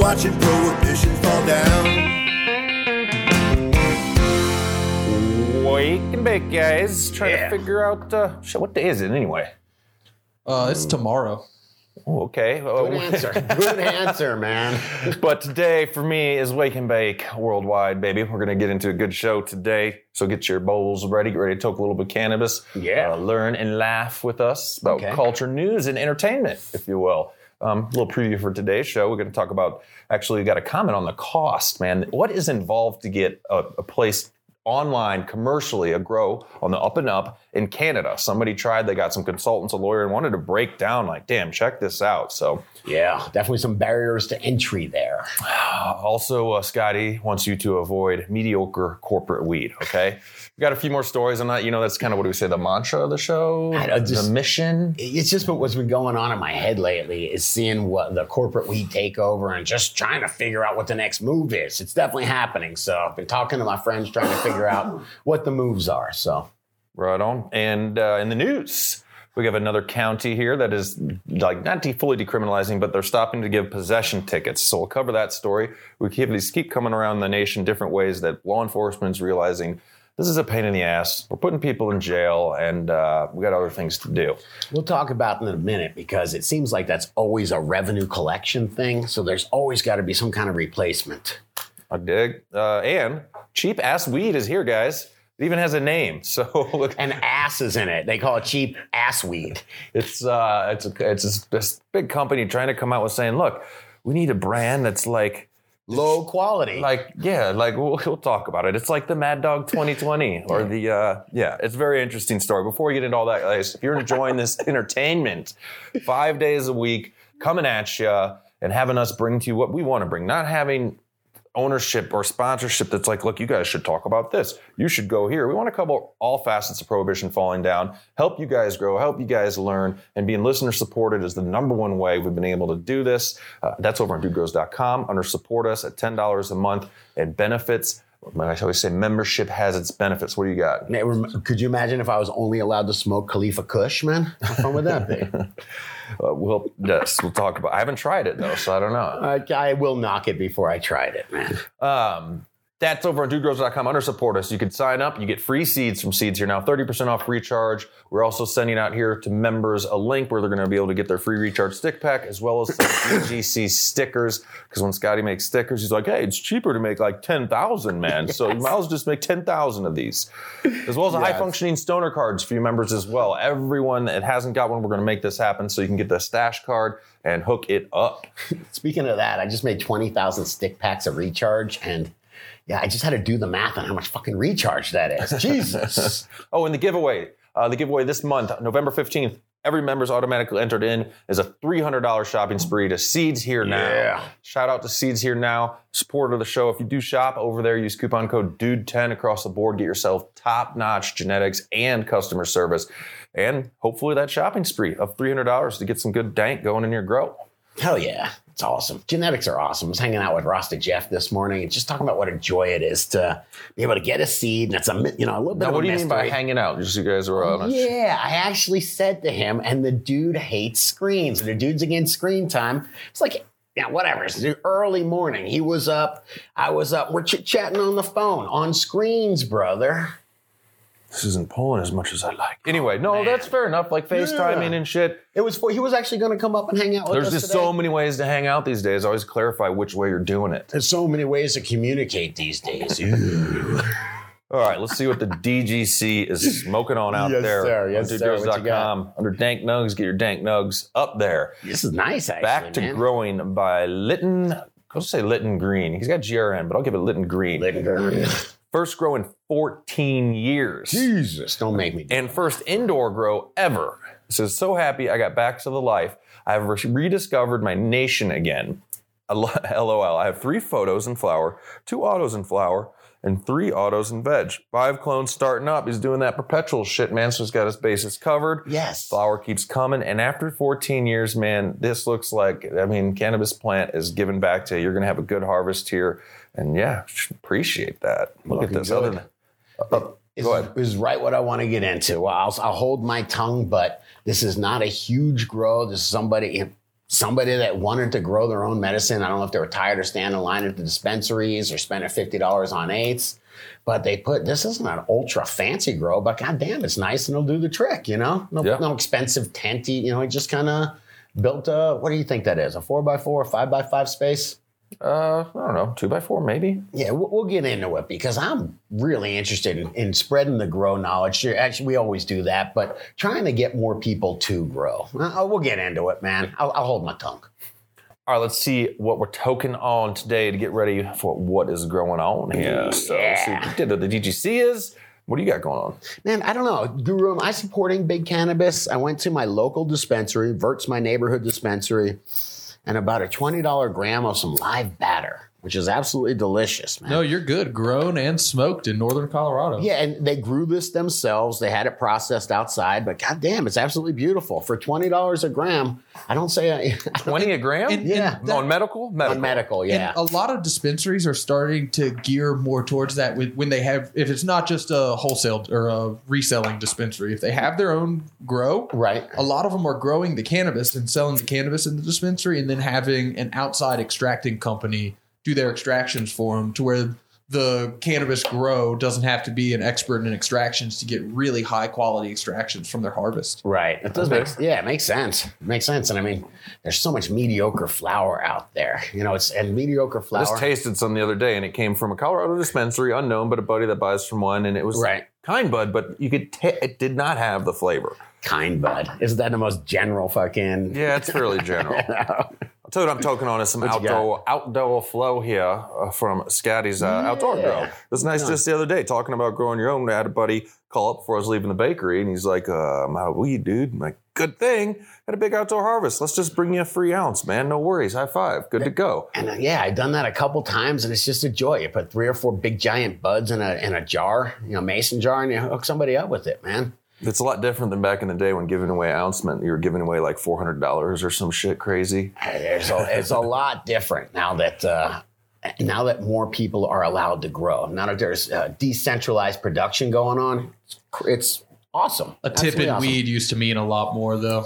watching prohibition fall down. Wake and bake, guys. Trying to figure out what day is it anyway? It's tomorrow. Oh, okay. Good answer. Good answer, man. But today, for me, is Wake and Bake Worldwide, baby. We're going to get into a good show today. So get your bowls ready. Get ready to talk a little bit of cannabis. Yeah. Learn and laugh with us about culture, news, and entertainment, if you will. A little preview for today's show. We're going to talk about, actually, we got a comment on the cost, man. What is involved to get a place online commercially, a grow on the up and up in Canada? Somebody tried, they got some consultants, a lawyer, and wanted to break down like, damn, check this out. So yeah, definitely some barriers to entry there. Also, Scotty wants you to avoid mediocre corporate weed. Okay, we got a few more stories on that. You know, that's kind of what do we say, the mantra of the show, the mission. It's just what's been going on in my head lately is seeing what the corporate weed takeover and just trying to figure out what the next move is. It's definitely happening. So I've been talking to my friends trying to figure out what the moves are. So right on. And in the news, we have another county here that is like not fully decriminalizing, but they're stopping to give possession tickets. So we'll cover that story. We keep coming around the nation different ways that law enforcement is realizing this is a pain in the ass. We're putting people in jail, and we got other things to do. We'll talk about it in a minute because it seems like that's always a revenue collection thing. So there's always got to be some kind of replacement. I dig. And cheap ass weed is here, guys. It even has a name. So look, and ass is in it. They call it cheap ass weed. It's this big company trying to come out with saying, look, we need a brand that's like low quality. We'll talk about it. It's like the Mad Dog 2020 or it's a very interesting story. Before we get into all that, guys, if you're enjoying this entertainment 5 days a week coming at you and having us bring to you what we want to bring, not having ownership or sponsorship that's like, look, you guys should talk about this. You should go here. We want to cover all facets of prohibition falling down, help you guys grow, help you guys learn, and being listener supported is the number one way we've been able to do this. That's over on dudegrows.com under support us at $10 a month and benefits. I always say membership has its benefits. What do you got? Could you imagine if I was only allowed to smoke Khalifa Kush, man? How fun would that be? We'll talk about it. I haven't tried it, though, so I don't know. I will knock it before I tried it, man. That's over on dudegrows.com under support us. You can sign up. You get free seeds from Seeds here now, 30% off recharge. We're also sending out here to members a link where they're going to be able to get their free recharge stick pack as well as some DGC stickers. Because when Scotty makes stickers, he's like, hey, it's cheaper to make like 10,000, man. Yes. So you might as well just make 10,000 of these. As well as the high-functioning stoner cards for you members as well. Everyone that hasn't got one, we're going to make this happen so you can get the stash card and hook it up. Speaking of that, I just made 20,000 stick packs of recharge and I just had to do the math on how much fucking recharge that is. Jesus. Oh, and the giveaway. This month, November 15th, every member's automatically entered in is a $300 shopping spree to Seeds Here Now. Yeah. Shout out to Seeds Here Now, supporter of the show. If you do shop over there, use coupon code DUDE10 across the board. Get yourself top-notch genetics and customer service. And hopefully that shopping spree of $300 to get some good dank going in your grow. Hell yeah. It's awesome. Genetics are awesome. I was hanging out with Rasta Jeff this morning and just talking about what a joy it is to be able to get a seed. And it's a little bit now, of a mystery. What do you mean by hanging out? Just you guys are on Yeah, I actually said to him, and the dude hates screens. The dude's against screen time. It's like, whatever. It's early morning. He was up. I was up. We're chit-chatting on the phone. On screens, brother. This isn't pulling as much as I like. Anyway, that's fair enough. Like FaceTiming and shit. He was actually going to come up and hang out with us There's just today. so many ways to hang out these days. Always clarify which way you're doing it. There's so many ways to communicate these days. All right, let's see what the DGC is smoking on out there. Yes, sir. What you got? Under Dank Nugs, get your Dank Nugs up there. This is nice, actually, Back to Growing by Lytton. I'll say Lytton Green. He's got GRN, but I'll give it Lytton Green. Lytton Green. First grow in 14 years. Jesus, don't make me. And first indoor grow ever. Says, so happy I got back to the life. I've rediscovered my nation again. LOL. I have 3 photos in flower, 2 autos in flower, and 3 autos in veg. 5 clones starting up. He's doing that perpetual shit, man. So he's got his bases covered. Yes. Flower keeps coming. And after 14 years, man, this looks like, cannabis plant is giving back to you. You're going to have a good harvest here. And appreciate that. Look at this. Other than, go ahead. This is right what I want to get into. I'll hold my tongue, but this is not a huge grow. This is somebody, somebody that wanted to grow their own medicine. I don't know if they were tired of standing in line at the dispensaries or spending $50 on eighths, but they put, this isn't an ultra fancy grow, but goddamn, it's nice and it'll do the trick, you know? No expensive tenty, you know, it just kind of built a, what do you think that is? A 4x4, a 5x5 space? I don't know, 2x4 maybe. Yeah, we'll get into it because I'm really interested in spreading the grow knowledge. Sure, actually, we always do that, but trying to get more people to grow. We'll get into it, man. I'll hold my tongue. All right, let's see what we're toking on today to get ready for what is going on here. So, let's see what the DGC is. What do you got going on? Man, I don't know. Guru, am I supporting big cannabis? I went to my local dispensary, Vert's my neighborhood dispensary, and about a $20 gram of some live batter, which is absolutely delicious, man. No, you're good. Grown and smoked in northern Colorado. Yeah, and they grew this themselves. They had it processed outside, but goddamn, it's absolutely beautiful. For $20 a gram, I don't say... 20 a gram? Yeah. On medical? On medical, yeah. And a lot of dispensaries are starting to gear more towards that when they have, if it's not just a wholesale or a reselling dispensary, if they have their own grow, Right. a lot of them are growing the cannabis and selling the cannabis in the dispensary and then having an outside extracting company do their extractions for them to where the cannabis grow doesn't have to be an expert in extractions to get really high quality extractions from their harvest. Right. It does it makes sense. It makes sense. And I mean, there's so much mediocre flower out there. You know, and mediocre flower. I just tasted some the other day, and it came from a Colorado dispensary, unknown, but a buddy that buys from one, and it was kind bud, but you could it did not have the flavor. Kind bud. Isn't that the most general fucking... Yeah, it's fairly general. I'll tell you what I'm toking on is some outdoor flow here from Scotty's Outdoor Grow. It was nice just the other day talking about growing your own. I had a buddy call up before I was leaving the bakery, and he's like, I'm out of weed, dude. I'm like, good thing. Had a big outdoor harvest. Let's just bring you a free ounce, man. No worries. High five. Good to go. And I've done that a couple times, and it's just a joy. You put 3 or 4 big giant buds in a jar, you know, mason jar, and you hook somebody up with it, man. It's a lot different than back in the day when giving away ounce meant you were giving away like $400 or some shit crazy. It's a lot different now that more people are allowed to grow. Now that there's decentralized production going on, it's awesome. A tip in weed used to mean a lot more, though.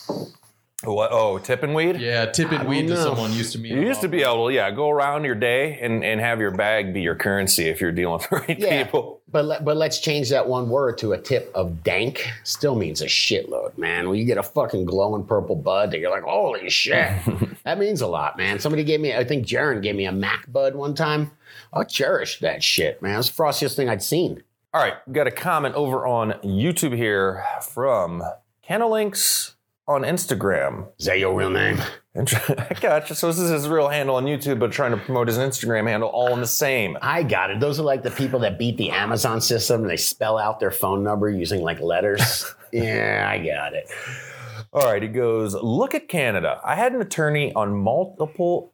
What? Oh, tipping weed? Yeah, tipping weed to someone used to mean. You used to be able to, go around your day and have your bag be your currency if you're dealing with the right people. But let's change that one word to a tip of dank. Still means a shitload, man. When you get a fucking glowing purple bud that you're like, holy shit. That means a lot, man. Somebody gave me, I think Jaron gave me a Mac bud one time. I cherished that shit, man. It's the frostiest thing I'd seen. All right, we got a comment over on YouTube here from Kennelynx on Instagram. Is that your real name? I gotcha. So this is his real handle on YouTube, but trying to promote his Instagram handle all in the same. I got it. Those are like the people that beat the Amazon system and they spell out their phone number using like letters. Yeah, I got it. All right, he goes, look at Canada. I had an attorney on multiple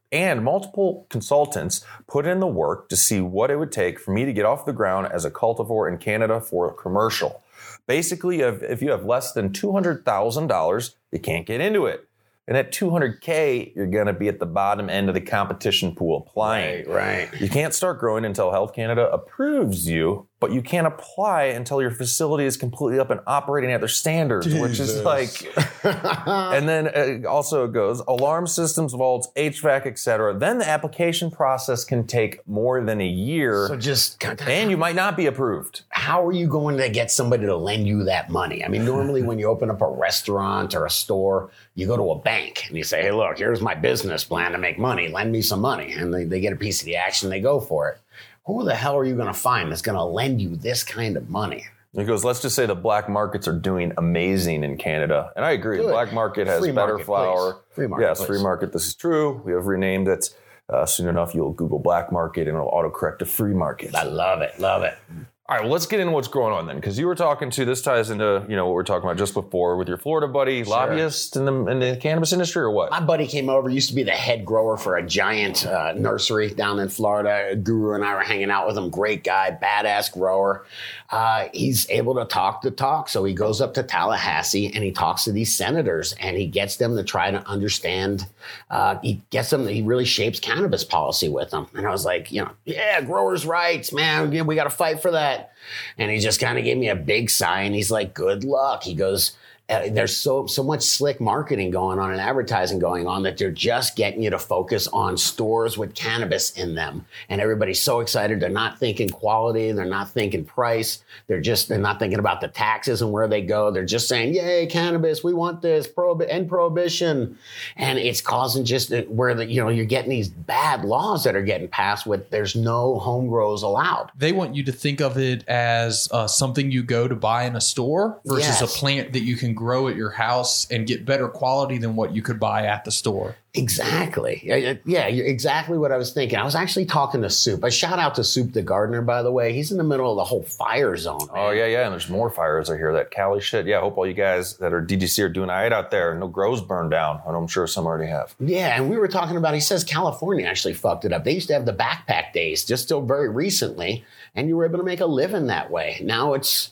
consultants put in the work to see what it would take for me to get off the ground as a cultivar in Canada for commercial. Basically, if you have less than $200,000, you can't get into it. And at $200K, you're going to be at the bottom end of the competition pool applying. Right. You can't start growing until Health Canada approves you, but you can't apply until your facility is completely up and operating at their standards, which is like... And then it also goes, alarm systems, vaults, HVAC, etc. Then the application process can take more than a year. So just... And you might not be approved. How are you going to get somebody to lend you that money? I mean, normally when you open up a restaurant or a store, you go to a bank and you say, hey, look, here's my business plan to make money. Lend me some money. And they get a piece of the action. They go for it. Who the hell are you going to find that's going to lend you this kind of money? He goes, let's just say the black markets are doing amazing in Canada. And I agree. Good. The black market has Free better market, flower. please. Free market, yes, please. free market. This is true. We have renamed it. Soon enough, you'll Google black market and it'll autocorrect to free market. I love it. Love it. All right, well, let's get into what's going on then, because you were talking to, this ties into, what we were talking about just before with your Florida buddy, lobbyist in the cannabis industry or what? My buddy came over, used to be the head grower for a giant nursery down in Florida. Guru and I were hanging out with him. Great guy, badass grower. He's able to talk the talk. So he goes up to Tallahassee and he talks to these senators and he gets them to try to understand. He really shapes cannabis policy with them. And I was like, yeah, growers' rights, man. We got to fight for that. And he just kind of gave me a big sigh and he's like, good luck. He goes, there's so much slick marketing going on and advertising going on that they're just getting you to focus on stores with cannabis in them. And everybody's so excited. They're not thinking quality. They're not thinking price. They're not thinking about the taxes and where they go. They're just saying, yay, cannabis. We want this. End prohibition. And it's causing just where you're getting these bad laws that are getting passed with there's no home grows allowed. They want you to think of it as something you go to buy in a store versus a plant that you can grow at your house and get better quality than what you could buy at the store. Exactly. Yeah, you're exactly what I was thinking. I was actually talking to Soup. A shout out to Soup the gardener, by the way. He's in the middle of the whole fire zone. Man. Oh, yeah. And there's more fires. I hear that Cali shit. Yeah, I hope all you guys that are DGC are doing all right out there. No grows burned down. And I'm sure some already have. Yeah, and we were talking about, he says California actually fucked it up. They used to have the backpack days just till very recently, and you were able to make a living that way. Now it's...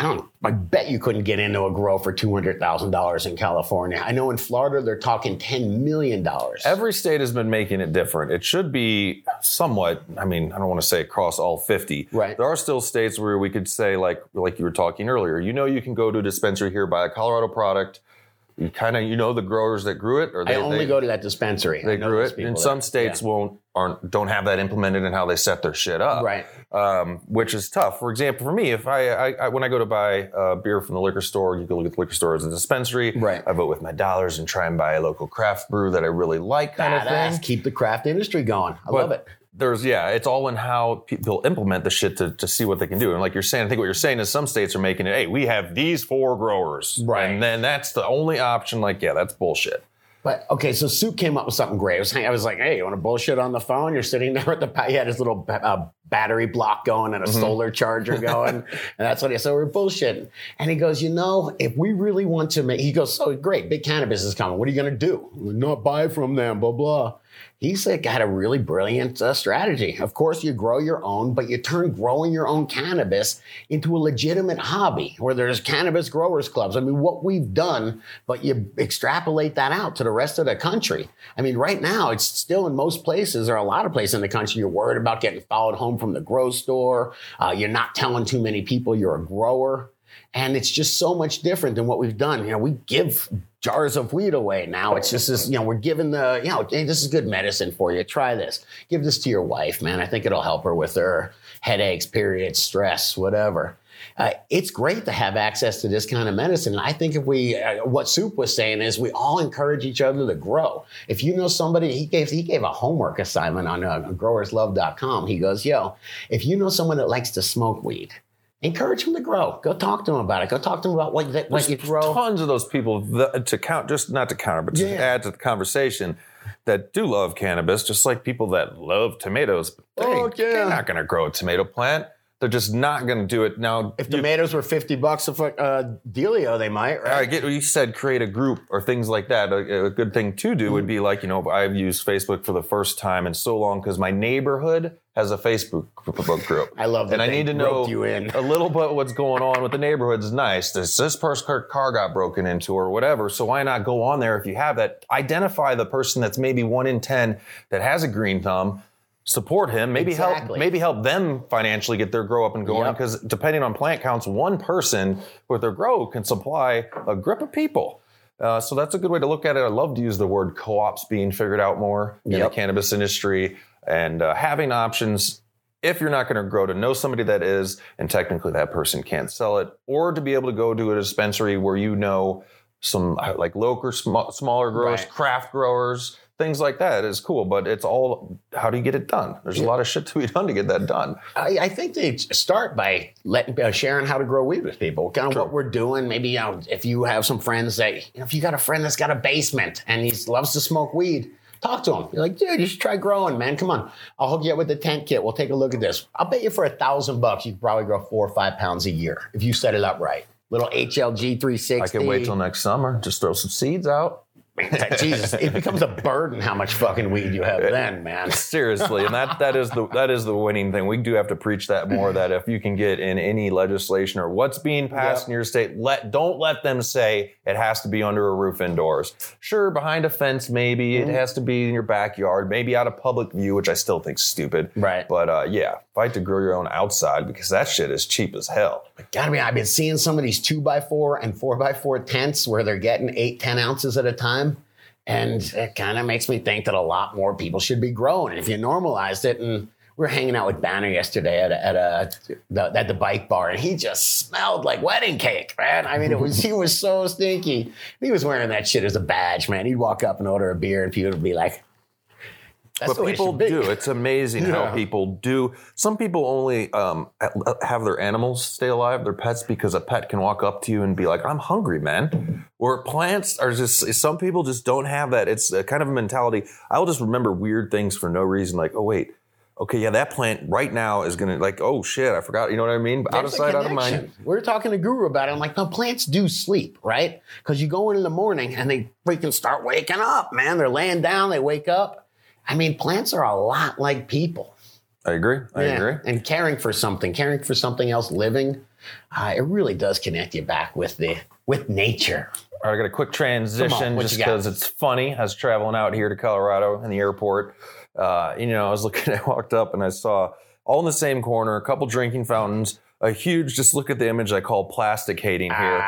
I bet you couldn't get into a grow for $200,000 in California. I know in Florida, they're talking $10 million. Every state has been making it different. It should be somewhat, I don't want to say across all 50. Right. There are still states where we could say, like you were talking earlier, you can go to a dispensary here, buy a Colorado product. You kind of, the growers that grew it. Or I only go to that dispensary. They grew it. And some states don't have that implemented in how they set their shit up. Right. Which is tough. For example, for me, if I when I go to buy beer from the liquor store, you can look at the liquor store as a dispensary. Right. I vote with my dollars and try and buy a local craft brew that I really like kind of thing. Keep the craft industry going. I love it. It's all in how people implement the shit to see what they can do. And like you're saying, I think what you're saying is some states are making it, hey, we have these 4 growers. Right. And then that's the only option. Like, yeah, that's bullshit. But, okay, so Soup came up with something great. I was like, hey, you want to bullshit on the phone? You're sitting there at he had his little battery block going and a solar charger going. And that's what so we're bullshitting. And he goes, if we really want to he goes, so great, big cannabis is coming. What are you going to do? Not buy from them, blah, blah. He's got a really brilliant strategy. Of course, you grow your own, but you turn growing your own cannabis into a legitimate hobby where there's cannabis growers clubs. What we've done, but you extrapolate that out to the rest of the country. Right now, it's still in most places or a lot of places in the country, you're worried about getting followed home from the grow store. You're not telling too many people you're a grower. And it's just so much different than what we've done. We give jars of weed away now. It's just this, we're giving hey, this is good medicine for you. Try this. Give this to your wife, man. I think it'll help her with her headaches, periods, stress, whatever. It's great to have access to this kind of medicine. And I think if what Soup was saying is we all encourage each other to grow. If you know somebody, he gave a homework assignment on growerslove.com. He goes, if you know someone that likes to smoke weed, encourage them to grow. Go talk to them about it. Go talk to them about what you grow. Tons of those people to count, just not to counter, but to add to the conversation that do love cannabis, just like people that love tomatoes. They're not going to grow a tomato plant. They're just not going to do it. Now, if tomatoes were $50 a dealio, they might, right? I get what you said, create a group or things like that. A good thing to do would be like, I've used Facebook for the first time in so long because my neighborhood has a Facebook group. I love that. And I need to know a little bit what's going on with the neighborhood is nice. This person's car got broken into or whatever. So why not go on there if you have that? Identify the person that's maybe 1 in 10 that has a green thumb. Support him, maybe help them financially get their grow up and going. Because depending on plant counts, one person with their grow can supply a grip of people. So that's a good way to look at it. I love to use the word co-ops being figured out more in the cannabis industry and having options. If you're not going to grow, to know somebody that is, and technically that person can't sell it, or to be able to go to a dispensary where some like local, smaller growers, craft growers. Things like that is cool, but it's all, how do you get it done? There's a lot of shit to be done to get that done. I think they start by sharing how to grow weed with people, kind of what we're doing. Maybe if you have some friends that, if you got a friend that's got a basement and he loves to smoke weed, talk to him. You're like, dude, you should try growing, man. Come on. I'll hook you up with the tent kit. We'll take a look at this. I'll bet you for $1,000, you could probably grow 4 or 5 pounds a year if you set it up right. Little HLG 360. I can wait till next summer. Just throw some seeds out. Jesus, it becomes a burden how much fucking weed you have then, man. Seriously, and that is the winning thing. We do have to preach that more. That if you can get in any legislation or what's being passed in your state, don't let them say it has to be under a roof indoors. Sure, behind a fence, maybe it has to be in your backyard, maybe out of public view, which I still think is stupid. Right. But fight to grow your own outside because that shit is cheap as hell. Gotta be. I've been seeing some of these 2x4 and 4x4 tents where they're getting 8-10 ounces at a time. And it kind of makes me think that a lot more people should be growing. And if you normalized it, and we were hanging out with Banner yesterday at the bike bar, and he just smelled like wedding cake, man. I mean, he was so stinky. He was wearing that shit as a badge, man. He'd walk up and order a beer, and people would be like, "That's but people do. It's amazing how people do. Some people only have their animals stay alive, their pets, because a pet can walk up to you and be like, "I'm hungry, man." Or plants are just, some people just don't have that. It's a kind of a mentality. I'll just remember weird things for no reason. Like, oh, wait. Okay, yeah, that plant right now is going to, like, oh, shit, I forgot. You know what I mean? Out of sight, out of mind. We were talking to Guru about it. I'm like, no, plants do sleep, right? Because you go in the morning and they freaking start waking up, man. They're laying down, they wake up. I mean, plants are a lot like people. I agree. I agree. And caring for something else living, it really does connect you back with nature. All right, I got a quick transition just because it's funny. I was traveling out here to Colorado in the airport. I walked up and I saw all in the same corner, a couple drinking fountains, a huge, just look at the image I call plastic hating here.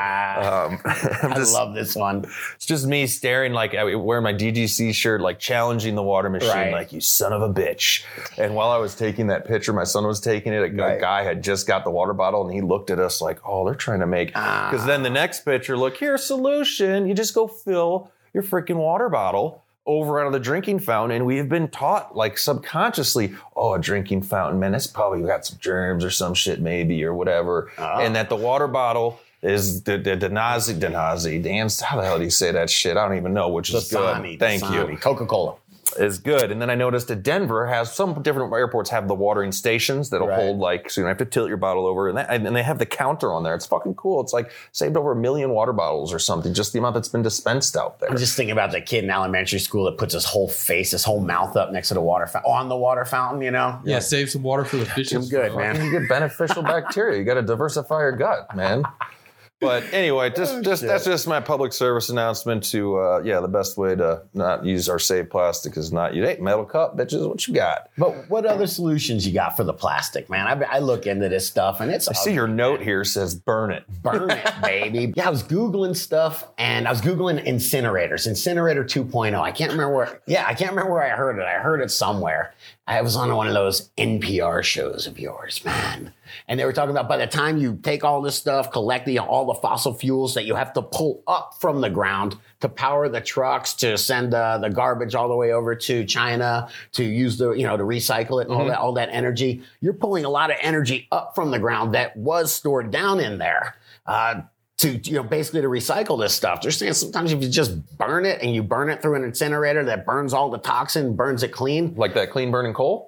I love this one. It's just me staring, like wearing my DGC shirt, like challenging the water machine, like, you son of a bitch. And while I was taking that picture, my son was taking it. A guy had just got the water bottle and he looked at us like, oh, they're trying to make, because then the next picture, look, here's a solution. You just go fill your freaking water bottle over out of the drinking fountain, and we have been taught, like, subconsciously, oh, a drinking fountain, man, that's probably got some germs or some shit maybe or whatever, and that the water bottle is the Denazi, Dan, how the hell do you say that shit? I don't even know, which is good. Thank you. Coca-Cola. Is good. And then I noticed that Denver has some different airports have the watering stations that'll hold, like, so you don't have to tilt your bottle over, and they have the counter on there. It's fucking cool. It's like saved over 1 million water bottles or something, just the amount that's been dispensed out there. I'm just thinking about the kid in elementary school that puts his whole mouth up next to the water on the water fountain, you know? Yeah, save some water for the fishes. Good, man. You get beneficial bacteria. You got to diversify your gut, man. But anyway, that's just my public service announcement to, the best way to not use our saved plastic is not use metal cup, bitches. What you got? But what other solutions you got for the plastic, man? I look into this stuff and it's. I see your note here says burn it. Burn it, baby. Yeah, I was Googling stuff and I was Googling incinerators, Incinerator 2.0. I can't remember where I heard it. I heard it somewhere. I was on one of those NPR shows of yours, man. And they were talking about by the time you take all this stuff, collect all the fossil fuels that you have to pull up from the ground to power the trucks, to send the garbage all the way over to China, to use to recycle it, and all that energy. You're pulling a lot of energy up from the ground that was stored down in there. Basically to recycle this stuff. They're saying sometimes if you just burn it and you burn it through an incinerator that burns all the toxin, burns it clean. Like that clean burning coal?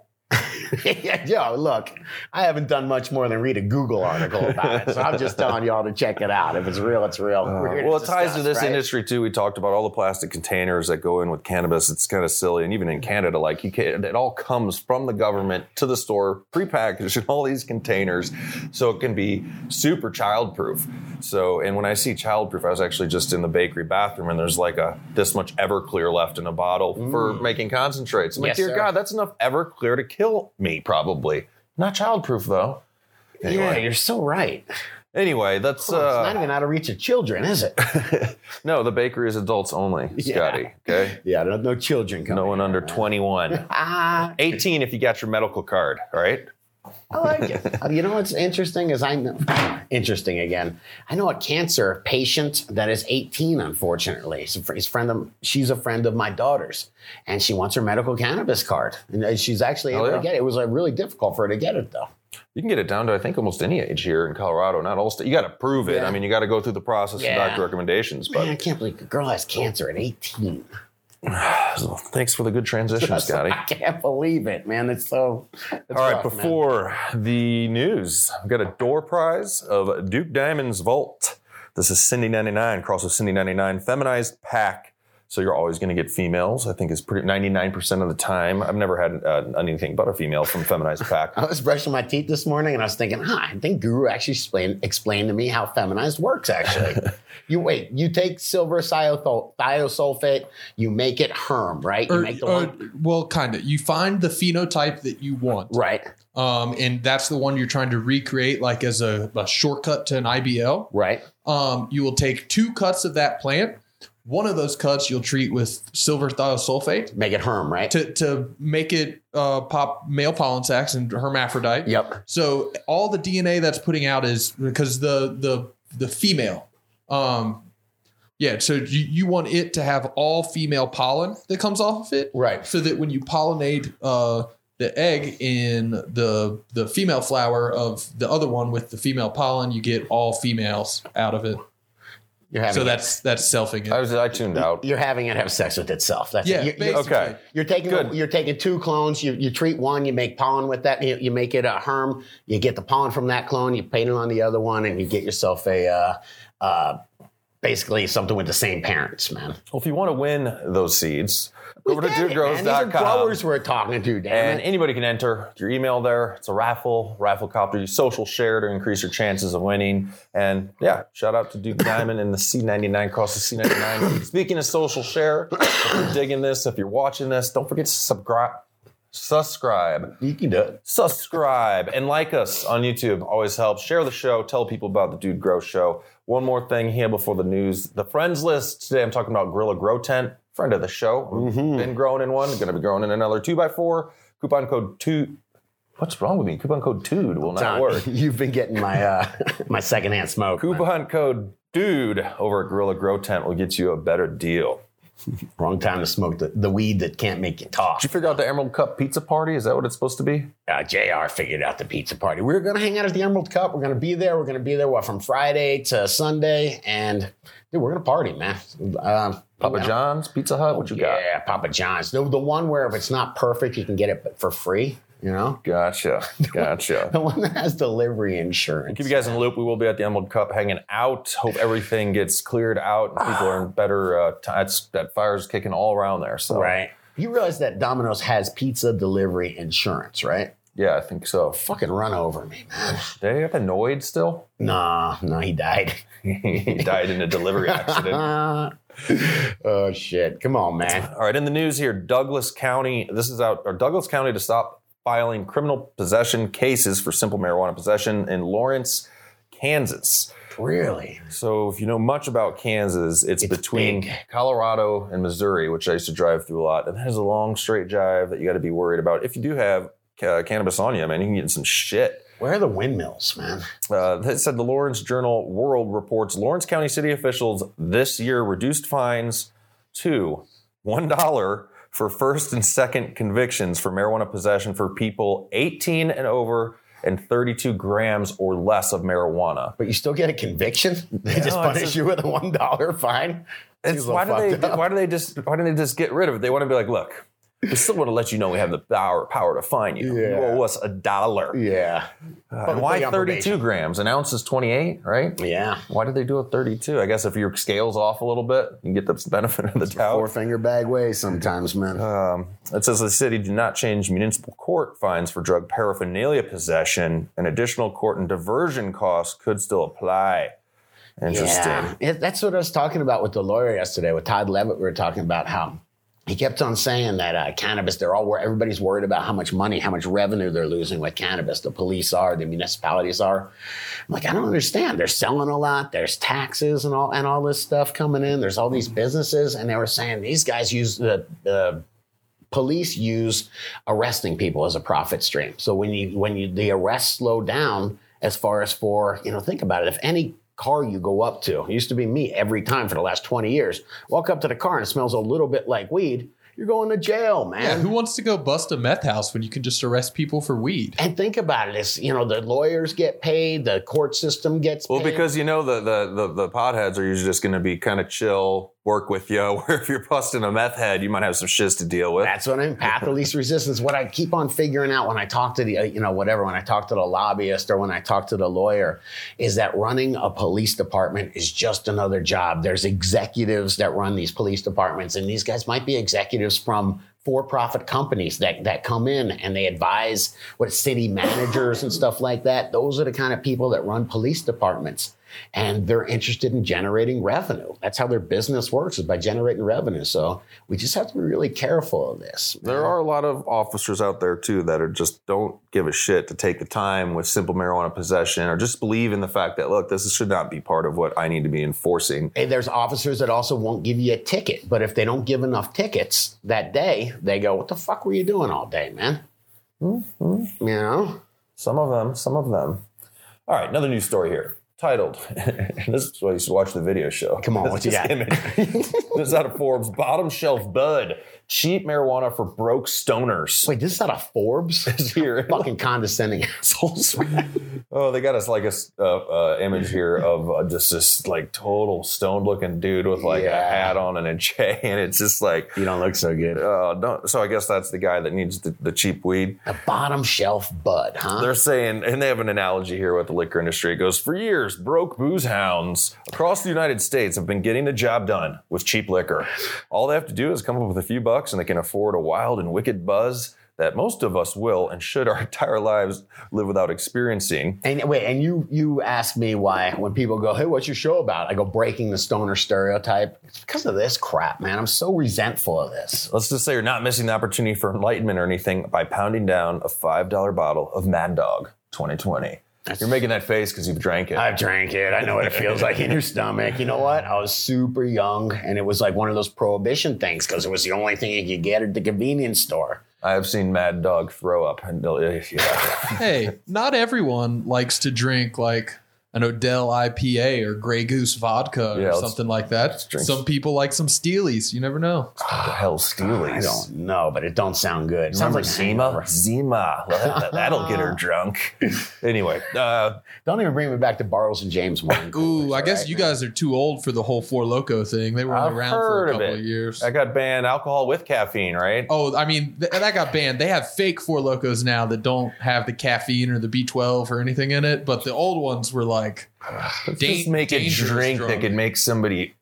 Yo, look, I haven't done much more than read a Google article about it. So I'm just telling y'all to check it out. If it's real, it's real. Well, it ties to this industry too. We talked about all the plastic containers that go in with cannabis. It's kind of silly. And even in Canada, like it all comes from the government to the store, prepackaged in all these containers. So it can be super childproof. So, and when I see childproof, I was actually just in the bakery bathroom and there's like this much Everclear left in a bottle for making concentrates. I'm like, dear God, that's enough Everclear to kill me, probably. Not childproof, though. Anyway. Yeah, you're so right. Anyway, that's... it's not even out of reach of children, is it? No, the bakery is adults only, Scotty. Okay? Yeah, no children coming. No one under 21. 18 if you got your medical card, all right? I like it. You know what's interesting is interesting again. I know a cancer patient that is 18, unfortunately. She's a friend of my daughter's, and she wants her medical cannabis card. And she's actually able to get it. It was really difficult for her to get it, though. You can get it down to, I think, almost any age here in Colorado. Not all states. You got to prove it. I mean, you got to go through the process of doctor recommendations. But I can't believe a girl has cancer at 18. Thanks for the good transition, Scotty. I can't believe it, man. It's all right, before the news, I've got a door prize of Duke Diamond's Vault. This is Cindy 99, cross with Cindy 99, feminized pack. So you're always going to get females. I think is pretty 99% of the time. I've never had anything but a female from Feminized Pack. I was brushing my teeth this morning and I was thinking, I think Guru actually explained to me how feminized works, actually. You take silver thiosulfate, you make it Herm, right? You make the well, kind of. You find the phenotype that you want. Right. And that's the one you're trying to recreate, like as a shortcut to an IBL. Right. You will take 2 cuts of that plant. One of those cuts you'll treat with silver thiosulfate. Make it Herm, right? To make it pop male pollen sacs and hermaphrodite. Yep. So all the DNA that's putting out is because the female. So you want it to have all female pollen that comes off of it. Right. So that when you pollinate the egg in the female flower of the other one with the female pollen, you get all females out of it. That's selfing it. I tuned out. You're having it have sex with itself. That's it. Okay. You're taking 2 clones. You treat one. You make pollen with that. You make it a Herm. You get the pollen from that clone. You paint it on the other one, and you get yourself basically something with the same parents, man. Well, if you want to win those seeds, go over to These are dudegrows.com. growers we're talking to, damn And it. anybody can enter your email there. It's a rafflecopter. You social share to increase your chances of winning. And yeah, shout out to Duke Diamond and the C99 across the C99. Speaking of social share, if you're digging this, if you're watching this, don't forget to subscribe. You can do it. Subscribe and like us on YouTube. Always helps. Share the show. Tell people about the Dude Grow Show. One more thing here before the news. The friends list. Today I'm talking about Gorilla Grow Tent. Friend of the show. Been growing in one. Going to be growing in another 2x4. Coupon code 2. What's wrong with me? Coupon code DUDE will not work. You've been getting my my secondhand smoke. Coupon code DUDE over at Gorilla Grow Tent will get you a better deal. Wrong time to smoke the weed that can't make you talk. Did you figure out the Emerald Cup pizza party? Is that what it's supposed to be? JR figured out the pizza party. We're going to hang out at the Emerald Cup. We're going to be there. We're going to be there from Friday to Sunday. And dude, we're going to party, man. Papa John's, Pizza Hut, what you got? Yeah, Papa John's. The one where if it's not perfect, you can get it for free, you know? Gotcha. The one that has delivery insurance. Keep you guys in the loop. We will be at the Emerald Cup hanging out. Hope everything gets cleared out and people are in better that fire's kicking all around there. So right. You realize that Domino's has pizza delivery insurance, right? Yeah, I think so. Fucking run over me, man. Did he have annoyed still? No, he died. He died in a delivery accident. Oh, shit. Come on, man. All right, in the news here, Douglas County, Douglas County to stop filing criminal possession cases for simple marijuana possession in Lawrence, Kansas. Really? So if you know much about Kansas, it's between big. Colorado and Missouri, which I used to drive through a lot. And there's a long straight drive that you got to be worried about. If you do have cannabis on you, man, you can get in some shit. Where are the windmills, man? That said, the Lawrence Journal World reports Lawrence County city officials this year reduced fines to $1 for first and second convictions for marijuana possession for people 18 and over and 32 grams or less of marijuana. But you still get a conviction? They just punish you with a $1 fine? Why do they just get rid of it? They want to be like, look, we still want to let you know we have the power to fine you. Yeah. You owe us $1. Yeah. And why 32 grams? An ounce is 28, right? Yeah. Why did they do a 32? I guess if your scale's off a little bit, you get the benefit of the doubt. 4-finger bag way sometimes, man. It says the city did not change municipal court fines for drug paraphernalia possession. An additional court and diversion costs could still apply. Interesting. Yeah. That's what I was talking about with the lawyer yesterday, with Todd Levitt. We were talking about how he kept on saying that cannabis, everybody's worried about how much money, how much revenue they're losing with cannabis. The police are, the municipalities are. I'm like, I don't understand. They're selling a lot. There's taxes and all this stuff coming in. There's all these businesses. And they were saying these guys use the police use arresting people as a profit stream. So when the arrests slow down as far as think about it. If any car you go up to, it used to be me every time for the last 20 years, walk up to the car and it smells a little bit like weed, you're going to jail, man. Yeah, who wants to go bust a meth house when you can just arrest people for weed? And think about it, it's, the lawyers get paid, the court system gets paid. Well, because the potheads are usually just going to be kind of chill, work with you. Where if you're busting a meth head, you might have some shiz to deal with. That's what I mean. Path of least resistance. What I keep on figuring out when I talk to the, when I talk to the lobbyist or when I talk to the lawyer, is that running a police department is just another job. There's executives that run these police departments, and these guys might be executives from for-profit companies that come in and they advise city managers and stuff like that. Those are the kind of people that run police departments. And they're interested in generating revenue. That's how their business works, is by generating revenue. So we just have to be really careful of this. There are a lot of officers out there, too, that are just don't give a shit to take the time with simple marijuana possession or just believe in the fact that, look, this should not be part of what I need to be enforcing. Hey, there's officers that also won't give you a ticket. But if they don't give enough tickets that day, they go, what the fuck were you doing all day, man? Mm-hmm. You know? Some of them. All right, another news story here. Titled, this is why you should watch the video show. Come on, what you got? This is out of Forbes. Bottom shelf bud. Cheap marijuana for broke stoners. Wait, this is out of Forbes? It's here. Fucking condescending assholes. Oh, they got us like a image here of just this like total stoned looking dude with like a hat on and a J, and it's just like, you don't look so good. So I guess that's the guy that needs the cheap weed. The bottom shelf bud, huh? They're saying, and they have an analogy here with the liquor industry. It goes, for years, broke booze hounds across the United States have been getting the job done with cheap liquor. All they have to do is come up with a few bucks and they can afford a wild and wicked buzz that most of us will and should our entire lives live without experiencing. And wait, and you ask me why when people go, hey, what's your show about? I go, breaking the stoner stereotype. It's because of this crap, man. I'm so resentful of this. Let's just say you're not missing the opportunity for enlightenment or anything by pounding down a $5 bottle of Mad Dog 2020. You're making that face because you've drank it. I've drank it. I know what it feels like in your stomach. You know what? I was super young, and it was like one of those prohibition things because it was the only thing you could get at the convenience store. I have seen Mad Dog throw up. And, Hey, not everyone likes to drink like an Odell IPA or Grey Goose vodka or something like that. Some people like some Steelies. You never know. What the hell, Steelies? I don't know, but it don't sound good. It sounds like Zima. Zima. That'll get her drunk. Anyway. Don't even bring me back to Bartles and James wine. Ooh, I guess you guys are too old for the whole Four Loko thing. They were only around for a couple of years. I got banned alcohol with caffeine, right? Oh, I mean, that got banned. They have fake Four Lokos now that don't have the caffeine or the B12 or anything in it, but the old ones were like, just make a drink that could make somebody,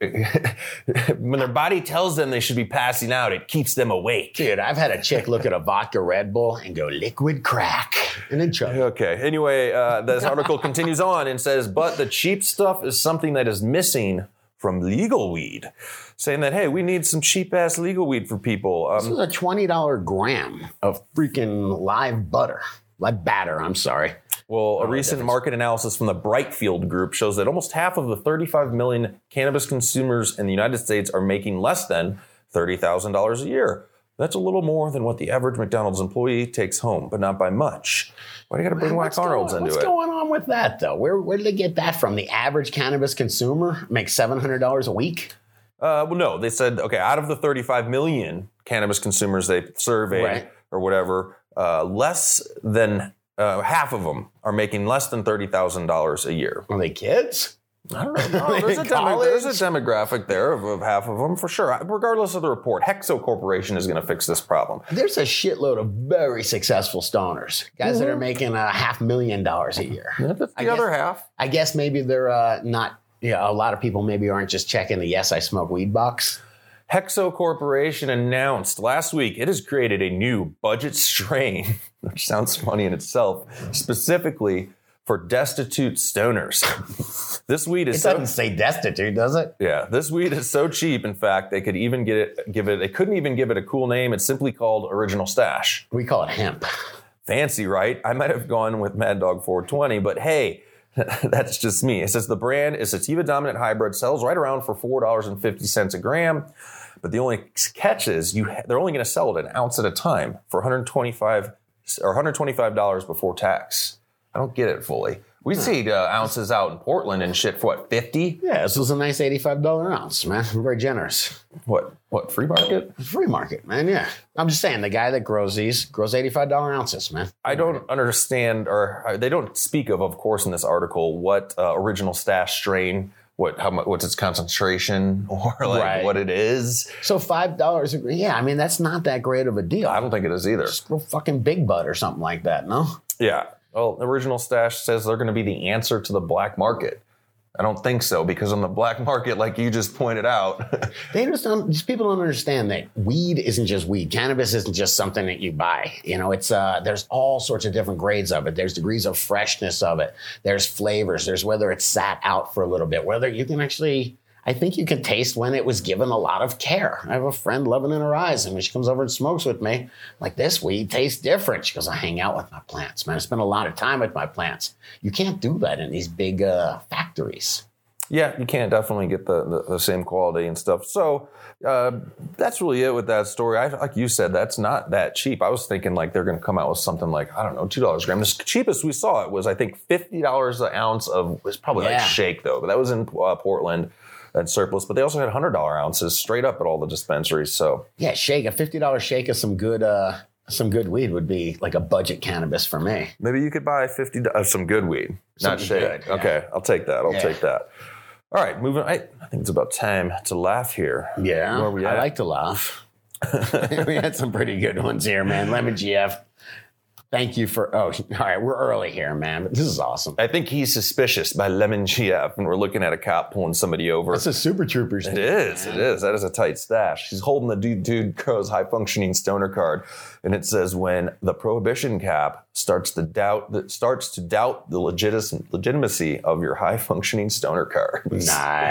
when their body tells them they should be passing out, it keeps them awake. Dude, I've had a chick look at a vodka Red Bull and go, liquid crack, and then chug. Okay. Anyway, this article continues on and says, but the cheap stuff is something that is missing from legal weed. Saying that, hey, we need some cheap-ass legal weed for people. This is a $20 gram of freaking live batter. I'm sorry. Well, a recent market analysis from the Brightfield Group shows that almost half of the 35 million cannabis consumers in the United States are making less than $30,000 a year. That's a little more than what the average McDonald's employee takes home, but not by much. Why do you got to bring Whack Arnold's into it? What's going on with that, though? Where did they get that from? The average cannabis consumer makes $700 a week? Well, no. They said, okay, out of the 35 million cannabis consumers they surveyed or whatever, less than half of them are making less than $30,000 a year. Are they kids? I don't know. No, there's a demographic there of half of them for sure. Regardless of the report, Hexo Corporation is going to fix this problem. There's a shitload of very successful stoners, guys that are making $500,000 a year. Yeah, that's the other half. I guess maybe they're not. Yeah, a lot of people maybe aren't just checking the yes, I smoke weed box. Hexo Corporation announced last week it has created a new budget strain, which sounds funny in itself, specifically for destitute stoners. This weed is doesn't say destitute, does it? Yeah, this weed is so cheap. In fact, they could even they couldn't even give it a cool name. It's simply called Original Stash. We call it hemp. Fancy, right? I might have gone with Mad Dog 420, but hey, that's just me. It says the brand is sativa dominant hybrid, sells right around for $4.50 a gram. But the only catch is they're only going to sell it an ounce at a time for $125 before tax. I don't get it fully. We see ounces out in Portland and shit for what, 50? Yeah, this was a nice $85 ounce, man. I'm very generous. What, free market? Free market, man, yeah. I'm just saying, the guy that grows these grows $85 ounces, man. I don't understand, or they don't speak of course, in this article, what Original Stash strain what's its concentration or like Right. what it is. So $5, yeah, I mean, that's not that great of a deal. I don't think it is either. Just go fucking Big Bud or something like that, no? Yeah. Well, Original Stash says they're going to be the answer to the black market. I don't think so, because on the black market, like you just pointed out, These people don't understand that weed isn't just weed. Cannabis isn't just something that you buy. You know, it's there's all sorts of different grades of it. There's degrees of freshness of it. There's flavors. There's whether it's sat out for a little bit, whether you can actually, I think you can taste when it was given a lot of care. I have a friend loving in her eyes, and when she comes over and smokes with me, like, this weed tastes different. She goes, I hang out with my plants, man. I spend a lot of time with my plants. You can't do that in these big factories. yeah, you can't definitely get the same quality and stuff. So that's really it with that story. Like you said, that's not that cheap. I was thinking like they're going to come out with something like, I don't know, $2 a gram. The cheapest we saw it was, I think, $50 an ounce of, it was probably like Yeah. shake though, but that was in Portland and Surplus. But they also had $100 ounces straight up at all the dispensaries. So Yeah, shake, a $50 shake of some good weed would be like a budget cannabis for me. maybe you could buy some good weed, not Something shake. good, yeah. Okay, I'll take that. I'll Yeah. take that. All right, moving. I think it's about time to laugh here. Yeah, Where we I at? like to laugh. We had some pretty good ones here, man. Lemon GF. Thank you for. Oh, all right. We're early here, man. But this is awesome. I think he's suspicious by Lemon GF, and we're looking at a cop pulling somebody over. That's a Super Troopers. It is. That is a tight stash. He's holding the Dude Crow's high functioning stoner card, and it says, "When the prohibition cap starts to doubt the legitimacy of your high functioning stoner cards."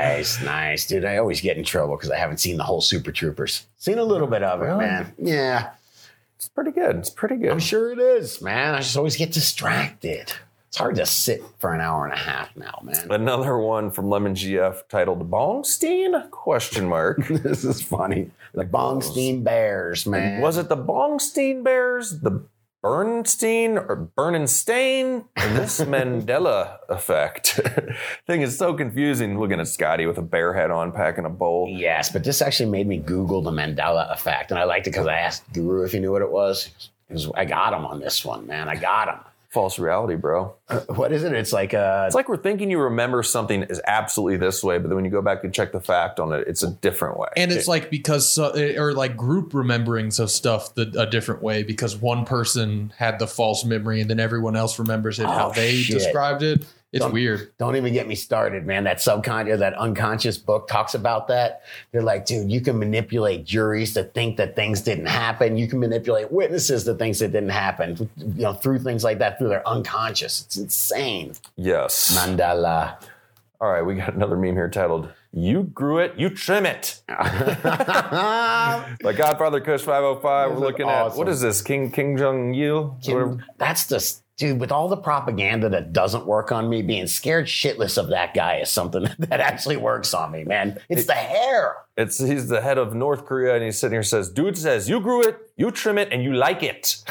Nice, dude. I always get in trouble because I haven't seen the whole Super Troopers. Seen a little bit of it, Really? man. Yeah, It's pretty good. It's pretty good. I'm sure it is, man. I just always get distracted. It's hard to sit for an hour and a half now, man. Another one from Lemon GF titled "Bongstein?" Question mark. This is funny. The Bongstein Bears, man. Was it the Bongstein Bears, the Bernstein or Bernstein, or this Mandela effect? Thing is so confusing looking at Scotty with a bear hat on, packing a bowl. Yes, but this actually made me Google the Mandela effect, and I liked it because I asked Guru if he knew what it was. I got him on this one, man. I got him. False reality, bro. What is it? It's like It's like we're thinking you remember something is absolutely this way, but then when you go back and check the fact on it, it's a different way. And it's like because or like group rememberings of stuff a different way because one person had the false memory and then everyone else remembers it how they shit. described it. It's weird. Don't even get me started, man. That unconscious book talks about that. They're like, dude, you can manipulate juries to think that things didn't happen. You can manipulate witnesses to things that didn't happen, through things like that, through their unconscious. It's insane. Yes. Mandela. All right, we got another meme here titled "You Grew It, You Trim It." By Godfather Kush 505. We're looking at awesome. what is this? Kim Jong Il? That's the dude with all the propaganda that doesn't work on me. Being scared shitless of that guy is something that actually works on me, man. It's the hair. He's the head of North Korea, and he's sitting here and says, "Dude says you grew it, you trim it, and you like it."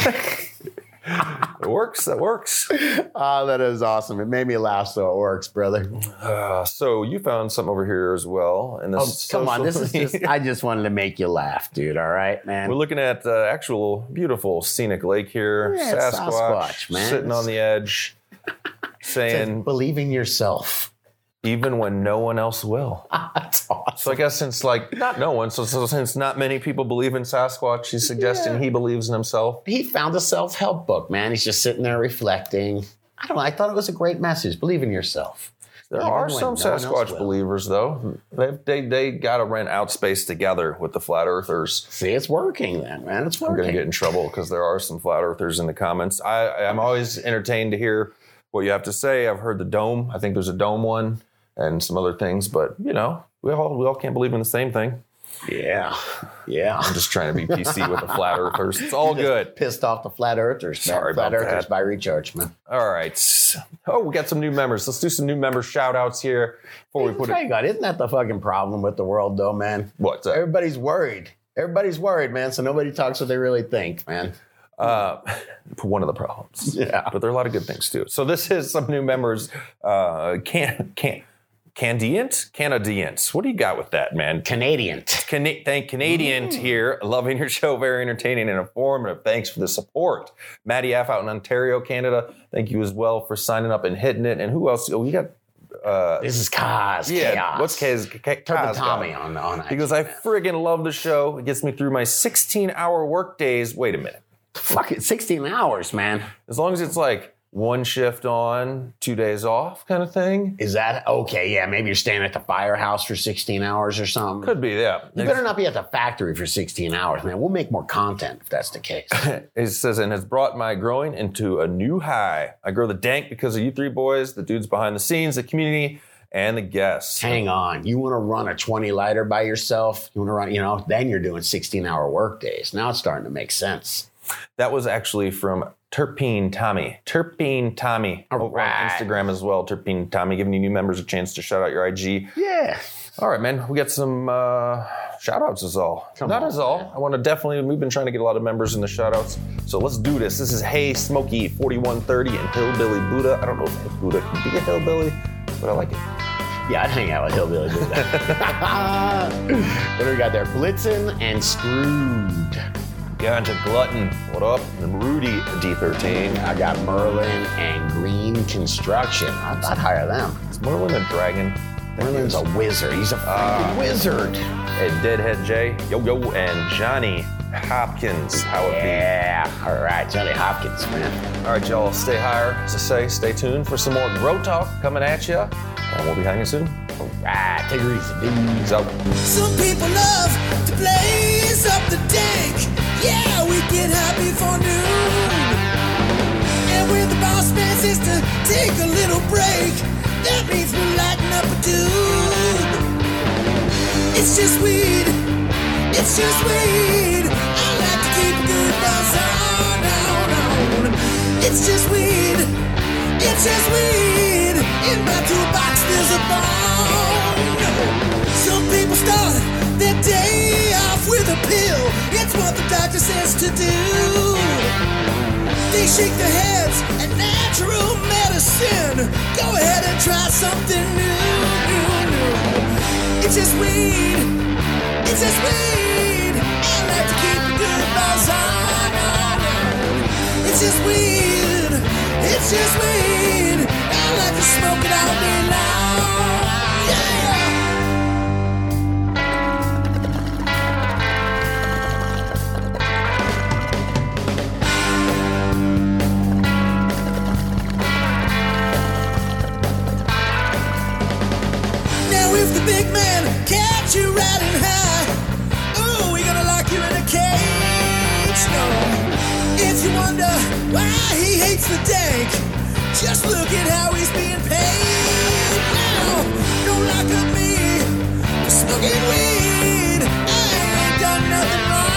It works. That works. Oh, that is awesome. It made me laugh, so it works, brother. So you found something over here as well. And this Come on, this is just, I just wanted to make you laugh, dude. All right, man. We're looking at actual beautiful scenic lake here. Yeah, it's Sasquatch, man. Sitting on the edge, saying, Believe in yourself. even when no one else will. That's awesome. So I guess since not no one, so since not many people believe in Sasquatch, he's suggesting he believes in himself. He found a self-help book, man. He's just sitting there reflecting. I don't know. I thought it was a great message. Believe in yourself. There Even are when some no one else Sasquatch will. believers, though. They got to rent out space together with the flat earthers. See, it's working then, man. It's I'm working. going to get in trouble because there are some flat earthers in the comments. I'm always entertained to hear what you have to say. I've heard the dome. I think there's a dome one and some other things, but we all can't believe in the same thing. Yeah. I'm just trying to be PC with the flat earthers. It's all good. Pissed off the flat earthers, man. Sorry Flat about earthers that. by Recharge, man. All right. Oh, we got some new members. Let's do some new member shout outs here before we put it. God, isn't that the fucking problem with the world, though, man? What's that? Everybody's worried. Everybody's worried, man. So nobody talks what they really think, man. One of the problems. Yeah. But there are a lot of good things too. So this is some new members. Canadians. What do you got with that, man? Canadian. Thank Canadian here. Loving your show. Very entertaining and informative. Thanks for the support. Matty F out in Ontario, Canada. Thank you as well for signing up and hitting it. And who else? Oh, we got This is Kaz. Yeah, Chaos. what's Kaz? Turbo Tommy on He goes, I friggin' love the show. It gets me through my 16-hour work days. Wait a minute. Fuck it, 16 hours, man. As long as it's like one shift on, 2 days off kind of thing. Is that okay? Yeah, maybe you're staying at the firehouse for 16 hours or something. Could be, yeah. You better not be at the factory for 16 hours, man. We'll make more content if that's the case. It says, and has brought my growing into a new high. I grow the dank because of you three boys, the dudes behind the scenes, the community, and the guests. Hang on. You want to run a 20 lighter by yourself? You want to run, then you're doing 16-hour work days. Now it's starting to make sense. That was actually from Terpene Tommy. Terpene Tommy. All Over right. on Instagram as well. Terpene Tommy, giving you new members a chance to shout out your IG. Yeah. All right, man. We got some shout outs is all. Come Is on, all. man. I want to definitely, we've been trying to get a lot of members in the shout outs. So let's do this. This is Hey Smokey 4130 and Hillbilly Buddha. I don't know if Buddha can be a hillbilly, but I like it. Yeah, I'd hang out with Hillbilly Buddha. What do we got there? Blitzen and Screwed. Ganja Glutton. What up? And Rudy D13. I got Merlin and Green Construction. I'd hire them. Is Merlin a dragon? Merlin's a wizard. He's a fucking wizard. And Deadhead J. Yo, and Johnny Hopkins. How it be? Yeah. All right, Johnny Hopkins, man. All right, y'all, stay higher. As I say, stay tuned for some more Grow Talk coming at you. And we'll be hanging soon. All right, take it easy, dude. Peace out. Some people love to blaze up the dank. Yeah, we get high before noon. And when the boss man says to take a little break, that means we're lighting up a dude. It's just weed. It's just weed. I like to keep a good buzz on. It's just weed. It's just weed. In my toolbox there's a bone. Some people start their day off with a pill. It's what the doctor says to do. They shake their heads at natural medicine. Go ahead and try something new. It's just weed. It's just weed. I like to keep a good buzz on. It's just weed. It's just weed. I like to smoke it all day long. Yeah. Now if the big man catch you riding high, ooh, we gonna lock you in a cage. No, if you wonder why he hates the dank, just look at how he's being paid. Now, don't lock up me for smoking weed. I ain't done nothing wrong.